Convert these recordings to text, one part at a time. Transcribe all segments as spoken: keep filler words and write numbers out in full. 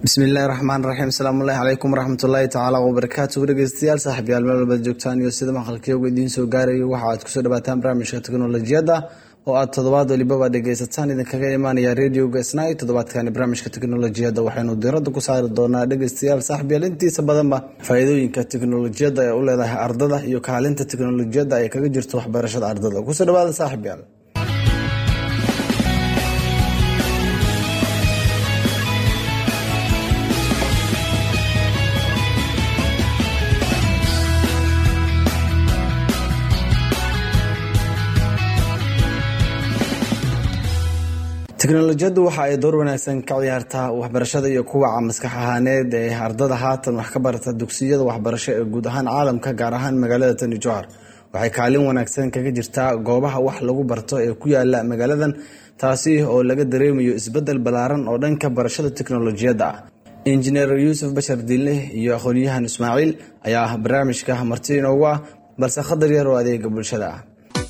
bismillahi raxmaani raxiim asalaamu calaykum waraxmatullaahi tacaala wabarakaatu dhegeystayaal saaxiibyaal meel walba joogtaan iyo sida maqalkiyooga idiin soo gaarayo waxa aad kusoo dhawaataan barnaamijka teknolojiyadda oo aad toddobaad walibaba dhegeysataan idinkaga imaanaya radioga snai toddobaadkani barnaamijka teknolojiyadda waxaynu diiradda ku saari doonaa dhegeystayaal saaxiibyaal intiisa badanba faa'iidooyinka teknolojiyadda ee u leedahay ardada iyo kaalinta teknolojiyadda ay kaga jirto waxbarashada ardada. kusoo dhawaada saaxiibyaal. teknolojiyaddu waxa ay door wanaagsan ka ciyaartaa waxbarashada iyo kuwaca maskax ahaaneed ee ardada haatan wax ka barata dugsiyada waxbarasho ee guud ahaan caalamka, gaar ahaan magaalada Tani Jowhar. waxay kaalin wanaagsan kaga jirtaa goobaha wax lagu barto ee ku yaala magaaladan, taasi oo laga dareemayo isbedel ballaaran oo dhanka barashada teknolojiyadda ah. Engineer Yuusuf Bashar Diinle iyo aqoonyahan Ismaaciil ayaa barnaamijka marti inoogu ah, balse khadar yar oo adeega bulshada ah.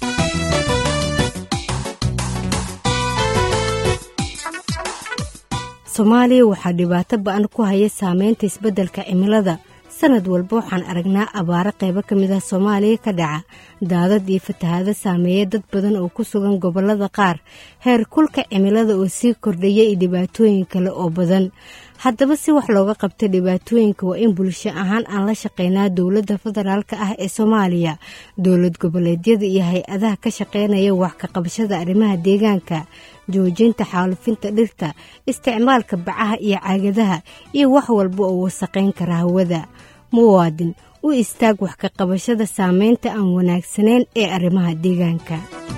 Soomaaliya waxaa dhibaato ba'an ku haya saameynta isbeddelka cimilada. Sanad walba waxaan aragnaa abaaro qaybo ka mid ah Soomaaliya ka dhaca, daadad iyo fatahaado saameeya dad badan oo ku sugan gobollada qaar. Heer kulka cimilada oo sii kordhaya iyo dhibaatooyin kale oo badan. Haddaba si wax looga qabto dhibaatooyinka waa in bulsho ahaan aan la shaqeynaa dowladda federaalka ah ee Soomaaliya, dowlad goboleedyada iyo hay-adaha ka shaqeynaya wax ka qabashada arrimaha deegaanka, joojinta xaalufinta dhirta, isticmaalka bacaha iyo caagadaha iyo wax walba oo wasaqayn kara hawada. Muwaadin, u istaag wax ka qabashada saameynta aan wanaagsanayn ee arrimaha deegaanka.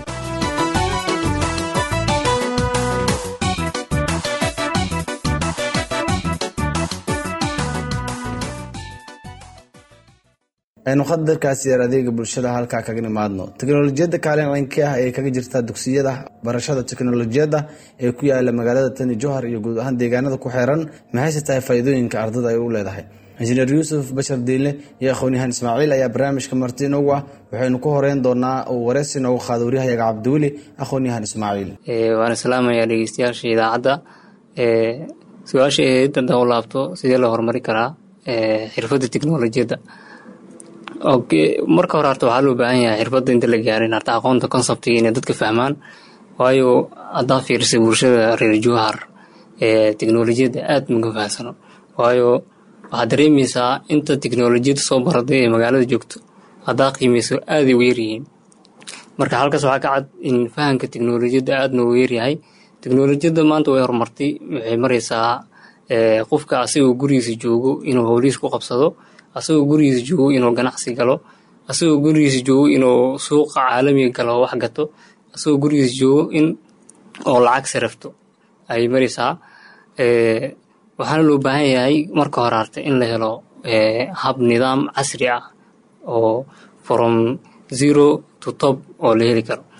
aynu qadarkaasi yar adeega bulshada halkaa kaga nimaadno. teknolojiyadda kaalin caynka ah ee kaga jirta dugsiyada barashada teknolojiyadda ee ku yaala magaalada Tani Jowhar iyo guud ahaan deegaanada ku xeeran, maxay tahay faa'iidooyinka ardada ay u leedahay? Engineer Yuusuf Bashar Diinle iyo aqoonyahan Ismaaciil ayaa barnaamijka marti inoogu ah. waxaynu ku horeyn doonaa oo wareysi inoogu qaado wariyahayaga Cabdiweli. aqoonyahan Ismaaciil, ee waan salaamayaa dhegeystayaasha idaacadda. ee su'aasha ee dadda u laabto sidee loo horumari karaa ee xirfadda teknolojiyadda. Okay, marka hore horta waxaa loo baahan yahay xirfadda inta la gaarin horta aqoonta conceptiga inay dadka fahmaan, waayo haddaa fiirsay bulshada reer Jowhar ee teknolojiyadda aad ma fahansano. waayo waxaad dareemaysaa inta teknolojiyadda soo baratay ee magaalada joogto haddaa qiimeyso aad ay u yaryihiin. marka halkaas waxaa ka cad in fahamka teknolojiyadda aad noogu yaryahay. teknolojiyadda maanta way horumartay, waxay maraysaa ee qofka asigoo gurigiisa joogo inuu howlihiisa ku qabsado, asagoo gurigiisa joogo inuu ganacsi galo, asagoo gurigiisa joogo inuu suuqa caalamiga galo wax gato, asagoo gurigiisa joogo in oo lacag sarafto ay maraysaa. ee waxaana loo baahan yahay marka hore horta in la helo ee hab nidaam casri ah oo from zero to top oo la heli karo,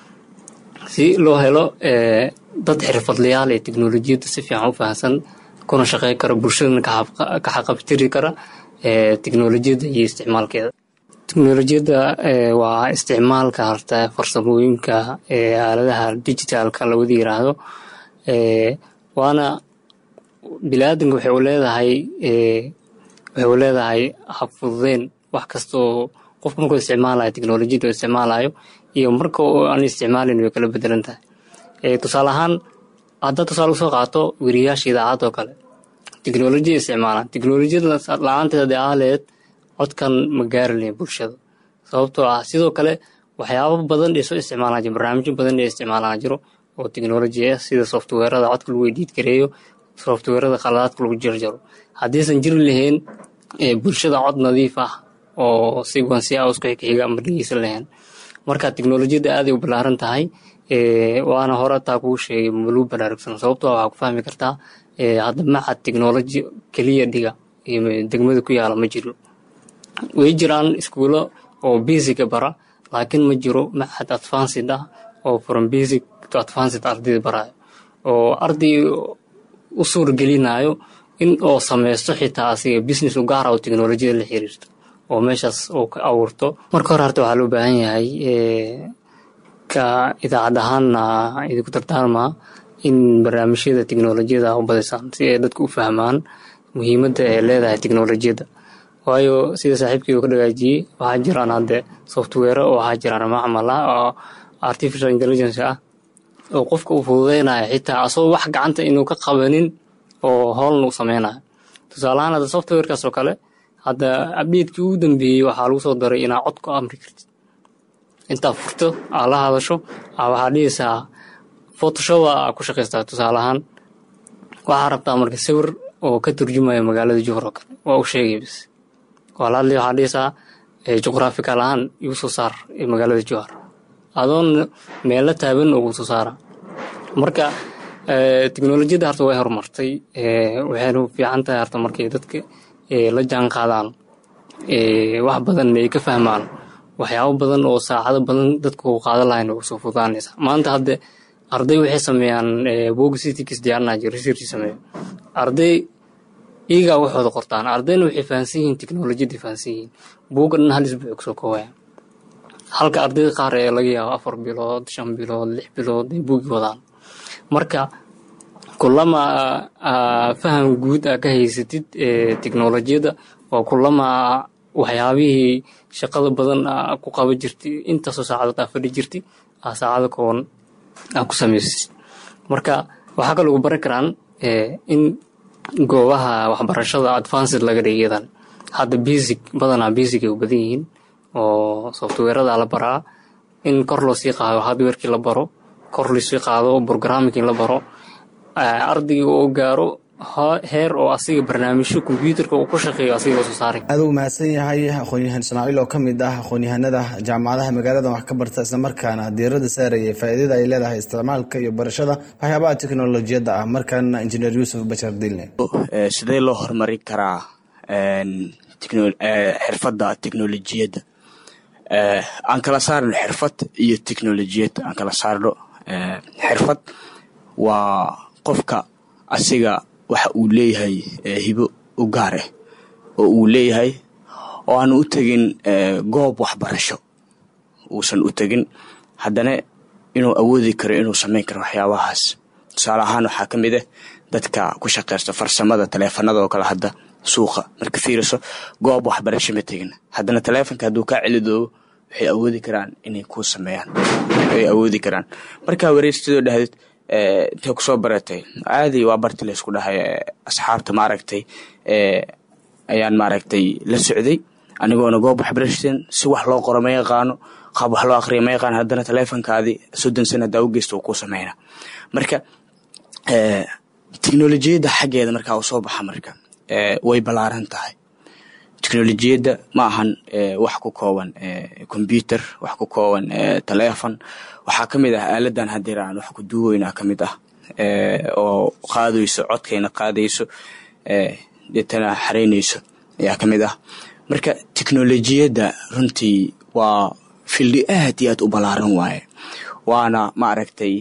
si loo helo ee dad xirfadlayaal ee teknolojiyadda si fiican u fahansan kuna shaqeyn kara, bulshadana ka xaqabtiri kara ee teknolojiyadda iyo isticmaalkeeda. teknolojiyadda ee waa isticmaalka horta farsamooyinka ee aaladaha digitalka lagu yiraahdo. ee waana bilaadanka waxay u leedahay ee waxay u leedahay hab fududeyn wax kasta oo qofku markuu isticmaalayo teknolojiyadda uu isticmaalayo iyo marka uu aan isticmaalin way kala bedelan tahay. ee tusaale ahaan hadda tusaale soo qaato wariyaasha idaacadda oo kale teknolojiyadda isticmaalaan, teknolojiyadda la'aanteeda aaleed codkan ma gaari lahayn bulshada. sababtoo ah sidoo kale waxyaabo badan ee soo isticmaalaan jiro, barnaamijyo badan ee isticmaalaan jiro oo teknoloji ah, sida softwareada codka lagu edit gareeyo, softwareada khaladaadka lagu jarjaro. haddaysan jiri lahayn ee bulshada cod nadiif ah oo sequence ah isku xiga ama dhegeysan lahayn. marka teknolojiyadda aad ay u ballaaran tahay, ee waana hore taa kuu sheegay maluu baraarugsan. sababtoo ah waxaa ku fahmi kartaa ee hadda macad teknoloji keliya dhiga iyo degmada ku yaala ma jiro. way jiraan iskuulo oo basic bara, laakiin ma jiro macad advanced ah oo from basic to advanced ardayda barayo oo arday u suurgelinayo in oo sameysto xitaa asiga business u gaar ah oo teknolojiyadda la xiriirto oo meeshaas oo ka abuurto. marka hore horta waxaa loo baahan yahay ee ka idaacad ahaanna idinku tartaarmaa in barnaamijyada teknolojiyada u badisaan si ay dadku u fahmaan muhiimadda ay leedahay tiknoolajiyadda. waayo sida saaxiibkii uu ka dhagaajiyey waxaa jiraan hadde software oo waxaa jiraan macmal ah oo artificial intelligence ah oo qofka uu fududeynaya xitaa asagoo wax gacanta inuu ka qabanin oo howlna u sameynayo. tusaalahaan hadda softwarekaas oo kale hadda update-kii ugu dambeeyey waxaa lagu soo daray inaa cod ku amri kartid intaa furto aa la hadasho aa waxaa dhihaysaa photoshop aa ku shaqaystaa. tusaalahaan waxaa rabtaa marka sawir oo ka turjumaya magaalada Jowhar oo kale waa u sheegay bis walaali waxaa dhihaysaa juqraafikal ahaan igu soo saar magaalada Jowhar adoon meel la taaban ugu soo saara. marka tiknoolajiyadda harta way horumartay waxayna u fiican tahay harta markay dadka la jaan qaadaan wax badan ay ka fahmaan waxyaabo badan oo saacado badan dadku u qaadan lahayn oo soo fudaanaysa. maanta hadda arday waxay sameeyaan boog city-kiis diyaarna jir research sameeyo arday iyaga waxooda qortaan ardayna waxay fahansan yihiin tiknoolajiyadda fahansan yihiin boogan hal isbuuc ku soo koobaya halka ardayda qaar ee laga yaabo afar bilood shan bilood lix bilood ay buugi wadaan. marka kulama faham guud ah ka haysatid tiknoolajiyadda waa kulama waxyaabihii shaqada badan ku qaban jirtay intaasoo saacado taa fadhi jirtay saacado koon aa ku samaysid. marka waxaa kaloo ugu baran karaan in goobaha waxbarashada advanced laga dhigayadan hadda basic badanaa basic ay u badan yihiin oo softwarada la baraa in kor loo sii qaado hardwareki la baro kor loo sii qaado programming la baro ardayga oo gaaro heer oo asiga barnaamijyo computerka uu ku shaqeeyo asiga soo saaray. aad u mahadsan yahay aqoon-yahan Ismaaciil oo kamid ah aqoon-yahanada jaamacadaha magaalada wax ka barta isla markaana diirada saaraya faa'iidada ay leedahay isticmaalka iyo barashada waxyaabaha tiknoolajiyadda ah. markaana engineer Yusuf Bashar Dilne sidee loo horumarin karaa xirfadda tiknoolajiyadda aan kala saarno xirfad iyo tiknoolajiyad aan kala saarno. xirfad waa qofka asiga waxa uu leeyahay hibo u gaar ah oo uu leeyahay oo aan u tagin goob waxbarasho uusan u tagin haddana inuu awoodi karo inuu sameyn karo waxyaabahaas. tusaale ahaan waxaa ka mid ah dadka ku shaqeysta farsamada taleefanada oo kale hadda suuqa marka fiiriso goob waxbarasho ma tagin haddana taleefanka hadduu kaa celidoobo waxay awoodi karaan inay ku sameeyaan ay awoodi karaan. marka wareystidoo dhahdid intay ku soo baratay caadi waa barti la isku dhahay asxaabta maaragtay ayaan maaragtay la socday anigoona goob waxbarashadan si wax loo qoro ma yaqaano qaab wax loo akhriyo ma yaqaan haddana taleefankaadii soddon sano hadaa u geysta uu ku sameynaa. marka tiknoolajiyadda xaggeeda markaa uu soo baxa marka way ballaaran tahay. tiknoolajiyadda ma ahan wax ku kooban computer wax ku kooban taleefon waxaa ka mid ah aaladan hadeer aan wax ku duuweynaa ka mid ah oo qaadayso codkayna qaadayso deetana xareynayso ayaa ka mid ah. marka tiknoolajiyadda runtii waa fildi aad iyo aad u ballaaran waaye waana maaragtay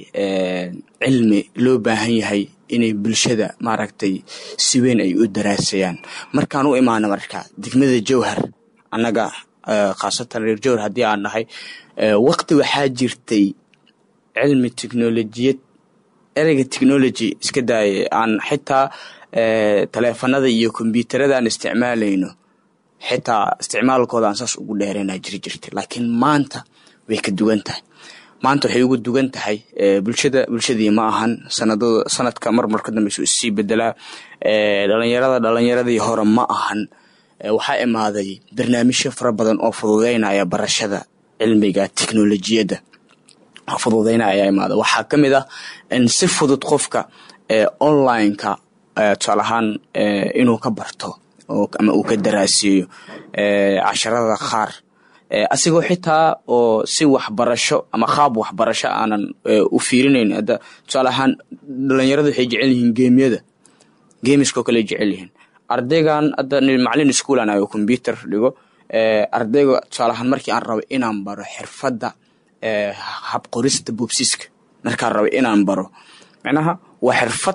cilmi loo baahan yahay inay bulshada maaragtay si weyn ay u daraasayaan. markaan u imaano marka degmada Jowhar annaga khaasatan reer Jowhar haddii aan nahay waqti waxaa jirtay cilmi tiknoolajiyad ereyga technology iska daayay aan xitaa taleefanada iyo kombiyuutarada aan isticmaalayno xitaa isticmaalkooda aan saas ugu dheereynaa jiri jirtay laakiin maanta way ka duwan tahay. maanta waxay ugu dugan tahay bulshada bulshadii ma ahan sanadada sanadka marmar ka dambeeyo isii bedelaa dhalinyarada dhalinyaradii hore ma ahan. waxaa imaaday barnaamijyo fara badan oo fududeynaya barashada cilmiga tiknoolajiyadda fududeynaya imaada. waxaa ka mid ah in si fudud qofka online-ka tusaalahaan inuu ka barto ama uu ka daraasiyo casharada qaar asigoo xitaa oo si waxbarasho ama qaab waxbarasho aanan u fiirinayn. hadda tusaale ahaan dhalinyaradu waxay jecel yihiin geemyada geemiskoo kale jecel yihiin. ardaygan hadda macallin iskuulan ayo computer dhigo ardayga tusaale ahaan markii aan rabo inaan baro xirfadda hab qorista boobsiska markaan rabo inaan baro macnaha waa xirfad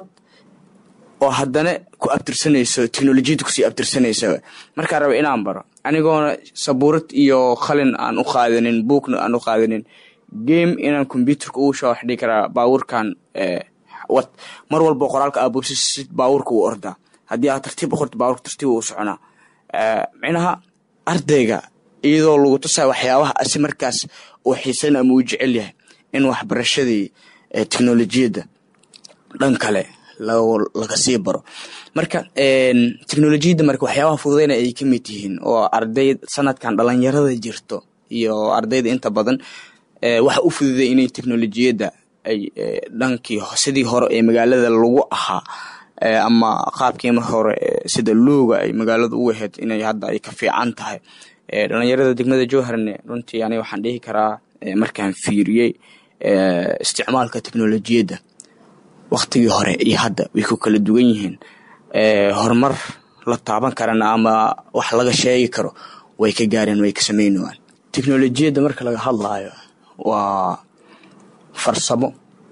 oo haddana ku abtirsanayso tiknoolajiyada kusii abtirsanayso markaan rabo inaan baro anigoona sabuurad iyo qalin aan u qaadanin buugna aan u qaadanin game inaan computerka uu soo xidhi karaa baawurkan wad mar walba qoraalka aabobsis baawurka uu ordaa haddii aad tartiib u qorto baabuurka tartiib u soconaa. micnaha ardayga iyadoo lagu tusaa waxyaabaha asi markaas uu xiisan ama uu jecel yahay in waxbarashadii teknolojiyadda dhan kale laga sii baro. marka teknolojiyadda marka waxyaabaha fududeyna ay ka mid yihiin oo arday sanadkan dhalinyarada jirto iyo ardayda inta badan waxa u fududay inay teknolojiyadda ay dhankii sidii hore ee magaalada lagu ahaa ama qaabkii mar hore sida looga ay magaalada u waheed inay hadda ay ka fiican tahay. dhalinyarada degmada Jowharne runtii yani waxaan dhihi karaa markaan fiiriyay isticmaalka teknolojiyadda waqtigii hore iyo hadda way ku kala duwan yihiin. horumar la taaban karana ama wax laga sheegi karo way ka gaareen, way ka sameynayaan. teknolojiyadda marka laga hadlaayo waa farsamo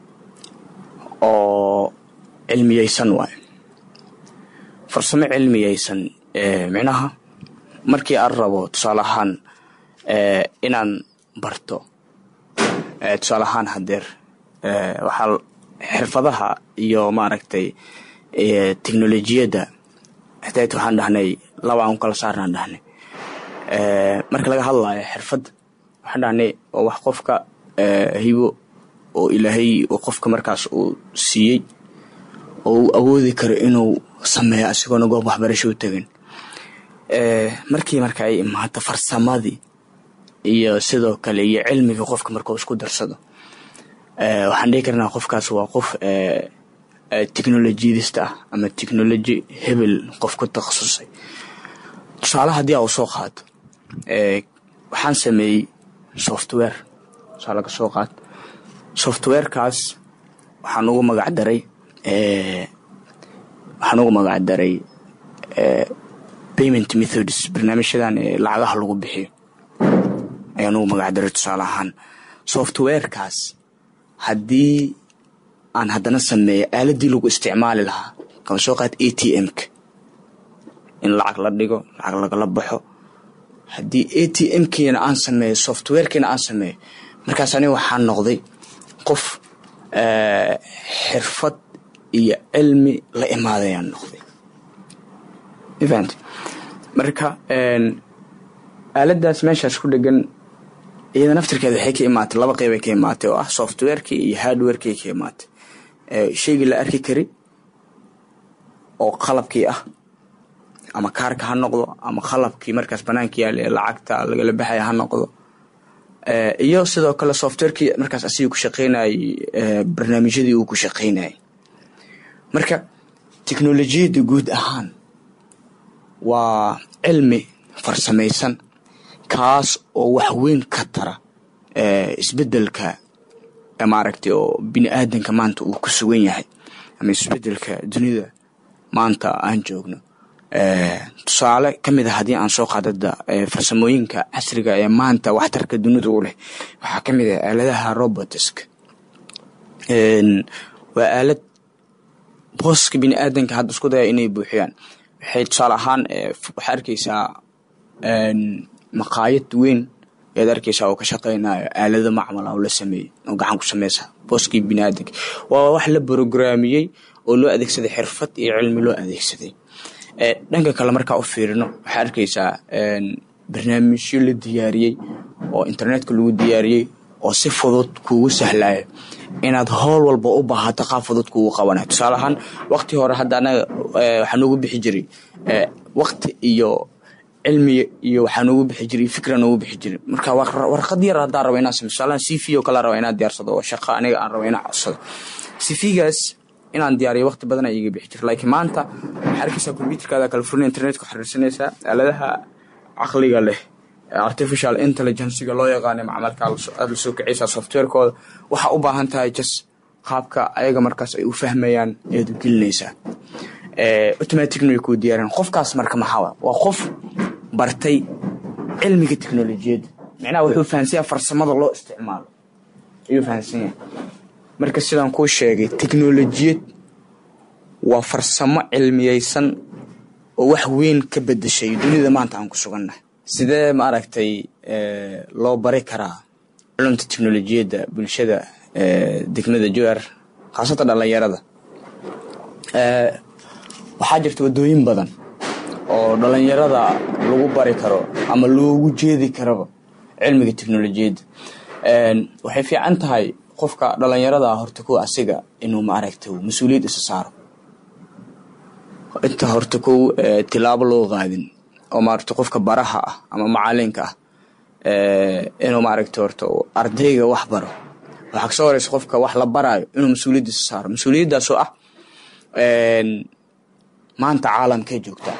oo cilmiyeysan waay. farsamo cilmiyeysan micnaha markii aan rabo tusaale ahaan inaan barto tusaale ahaan hadeer waxaa xirfadaha iyo maaragtay teknolojiyadda xitayd waxaan dhahnay laba aan kala saarnaan dhahnay. marka laga hadlayo xirfad waxaan dhahnay oo wax qofka hibo oo ilaahay oo qofka markaas uu siiyey oo uu awoodi karo inuu sameeyo asigoona goob waxbarasho u tagin. markii marka ay imaato farsamadii iyo sidoo kale iyo cilmiga qofka markuu isku darsado waxaan dhihi karnaa qofkaas waa qof teknolojiyadista ah ama teknoloji hebel qof ku takhasusay. tusaale haddii aa u soo qaato waxaan sameeyey software tusaale ka soo qaad softwarekaas waxaan ugu magac daray waxaan ugu magac daray payment methods, barnaamijyadan lacagaha lagu bixiyo ayaan ugu magac daray. tusaale ahaan softwarekaas haddii aan haddana sameeyo aaladii lagu isticmaali lahaa kama soo qaad A T M-ka in lacag la dhigo lacag lagala baxo. haddii A T M-kiina aan sameeyo softwarekiina aan sameeyo markaas aniga waxaan noqday qof xirfad iyo cilmi la imaadayaan noqday. event marka aaladaas meeshaas ku dhegan iyada naftirkeeda waxay ka imaatay laba qayb ay ka imaatay oo ah softwareki iyo hardwareki ka imaatay. shayga la arki kari oo qalabkii ah ama kaarka ha noqdo ama qalabkii markaas banaanka yaal ee lacagta laga la baxay ha noqdo iyo sidoo kale softwareki markaas asiga ku shaqeynay barnaamijyadii uu ku shaqeynay. marka teknolojiyadda guud ahaan waa cilmi farsamaysan kaas oo wax weyn ka tara isbedelka maaragtay oo bini aadanka maanta uu ku sugan yahay ama isbedelka dunida maanta aan joogno. tusaale kamid ah haddii aan soo qaadada farsamooyinka casriga ee maanta waxtarka dunida u leh waxaa kamid ah aaladaha robotiska. waa aalad booska bini aadanka hadda isku daya inay buuxiyaan. waxay tusaale ahaan waxaa arkaysaa maqaayad weyn ayaad arkaysaa oo ka shaqeynayo aalado macmal ah oo la sameeyey oo gacan ku sameysa booskii bini aadanka. waa wax la programiyey oo loo adeegsaday xirfad iyo cilmi loo adeegsaday. dhanka kale markaa u fiirino waxaa arkaysaa barnaamijyo la diyaariyey oo internetka lagu diyaariyey oo si fudud kuugu sahlayo inaad howl walba u baahato qaab fudud kuugu qabanayo. tusaale ahaan waqti hore hadda anaga waxaa noogu bixi jiray waqti iyo cilmi iyo waxaa noogu bixi jiray fikra noogu bixi jiray. marka warqad yar haddaan rabo inaan sameeyo tusaale C V oo kale rabo inaad diyaarsado oo shaqo aniga aan rabo inaan codsado C V-gaas inaan diyaariyo waqti badan ay iga bixi jiray. laakiin maanta waxaa arkaysaa computerkaada kala furna internetka xiriirsanaysaa aaladaha caqliga leh artificial intelligence-ga loo yaqaano macmalka aad la soo kiciysaa softwarekooda waxa u baahan tahay just qaabka ayaga markaas ay u fahmayaan eed u gelinaysaa automatically ku diyaaraan. qofkaas marka maxaa waa qof bartay cilmiga teknolojiyadda macnaha wuxuu fahansiyaa farsamada loo isticmaalo ayuu fahansiyaa. marka sidaan kuu sheegay teknolojiyad waa farsamo cilmiyeysan oo wax weyn ka bedeshay dunida maanta aan ku sugannahay. sidee ma aragtay loo bari karaa cilmiga teknolojiyadda bulshada degmada Jowhar khaasatan dhalinyarada? waxaa jirta wadooyin badan oo dhalinyarada lagu bari karo ama loogu jeedi karaba cilmiga teknolojiyadda. waxay fiican tahay qofka dhalinyarada horta ku asiga inuu ma aragtay mas'uuliyad isa saaro inta horta ku tilaabo loo qaadin oo ma aragtay qofka baraha ah ama macalinka ah ee inuu ma aragtay horta ardayga wax baro waxa ka soo horeysa qofka wax la barayo inuu mas'uuliyad isa saaro. mas'uuliyadaas oo ah een maanta caalamka joogta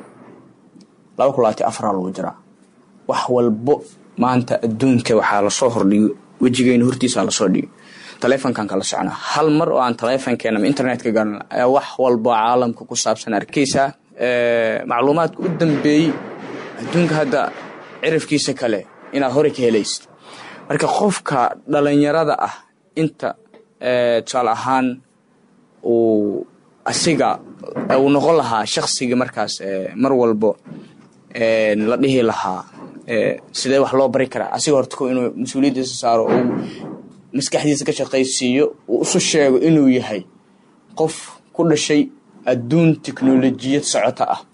laba kun iyo afar lagu jira wax walbo maanta adduunka waxa la soo hordhiyo wajigeen hortiisa la soo dhigo telefonkan kala socona hal mar oo aan telefonkeena ama internetka gaarna ayaa wax walbo caalamka ku saabsan arkaysa ee macluumaadka u dambeeyay adduunka hadda cirifkiisa kale inaad hore ka helaysid. marka qofka dhalinyarada ah inta ee tusaale ahaan uu asiga uu noqon lahaa shakhsiga markaas ee mar walbo ee la dhihi lahaa ee sidee wax loo bari karaa asiga horta inuu mas'uuliyadiisa saaro oo maskaxdiisa ka shaqaysiiyo oo u soo sheego inuu yahay qof ku dhashay adduun teknolojiyad socota ah.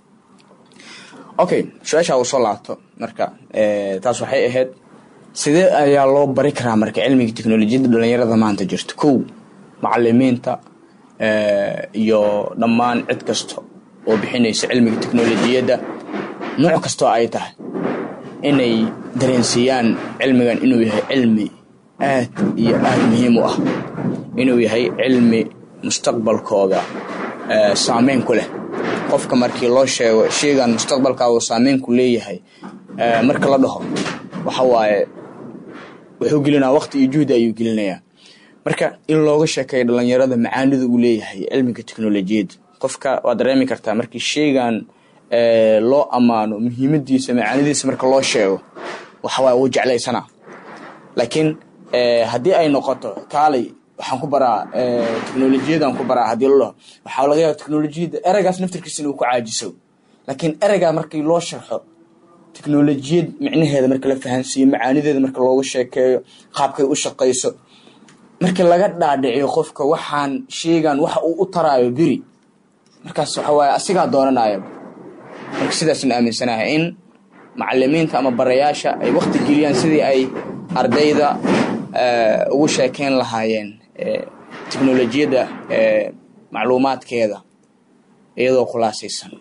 okay su'aasha uu soo laabto marka ee taas waxay ahayd sidee ayaa loo bari karaa marka cilmiga teknolojiyadda dhalinyarada maanta jirto. kow macallimiinta ee iyo dhammaan cid kasta oo bixinaysa cilmiga teknolojiyadda nooc kasta ay tahay inay dareensiyaan cilmigan inuu yahay cilmi aad iyo aad muhiim u ah inuu yahay cilmi mustaqbalkooda ee saameyn ku leh. qofka markii loo sheego sheegan mustaqbalkaaga saameyn ku leeyahay ee marka la dhaho waxa waaye wuxuu gelinaa waqti iyo juhdi ayuu gelinayaa. marka in looga sheekeeyo dhalinyarada macaanida uu leeyahay cilmiga teknolojiyadda qofka waa dareemi kartaa markii sheegan ee loo amaano muhiimadiisa macaanidiisa marka loo sheego waxa waa uu jeclaysanaa. laakiin ee hadii ay noqoto kaalay waxaan ku baraa ee teknolojiyadda ku baraa hadii loo waxa laga yaabaa teknolojiyadda eragaas naftirkiisa inuu ku caajiso. laakiin eraga markii loo sharxo teknolojiyad micnaheeda marka la fahansiyo macaanideeda marka looga sheekeeyo qaabkay u shaqeyso marka laga dhaadhiciyo qofka waxaan sheegan waxa uu u taraayo biri markaas waxa waa asiga doonanayo. marka sidaas in aaminsanahay in macallimiinta ama barayaasha ay waqti geliyaan sidii ay ardayda ee ugu sheekeen lahaayeen ee teknolojiyadda ee macluumaadkeeda iyadoo khulaasaysan.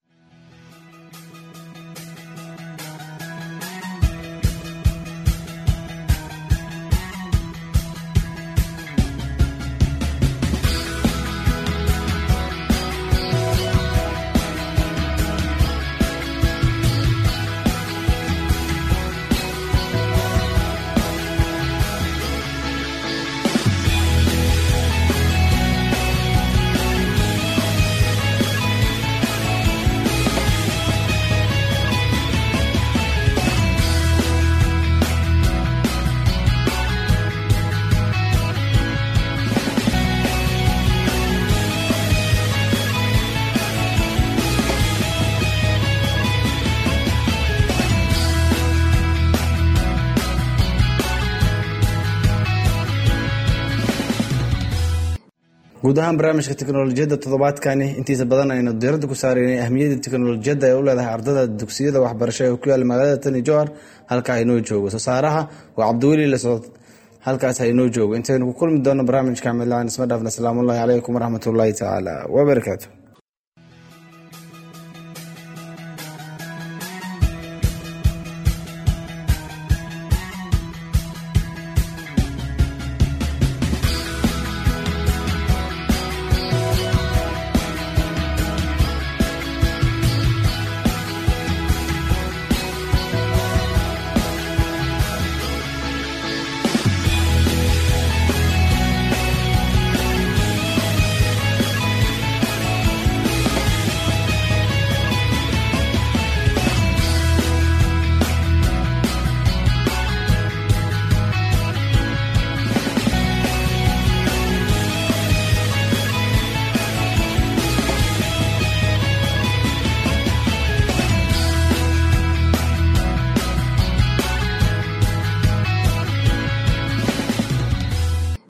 guud ahaan barnaamijka teknolojiyadda toddobaadkani intiisa badan aynu diiradda ku saaraynay ahmiyadda teknolojiyadda ee u leedahay ardada dugsiyada waxbarasho ee ku yaal magaalada Tani Jowhar. halka ay noo joogo soo saaraha waa Cabdiweli la socod halkaas ay noo joogo intaynu ku kulmi doono barnaamijka Milaan isma dhaafna. Assalaamu alaykum waraxmatullaahi ta'ala wa barakaatuh.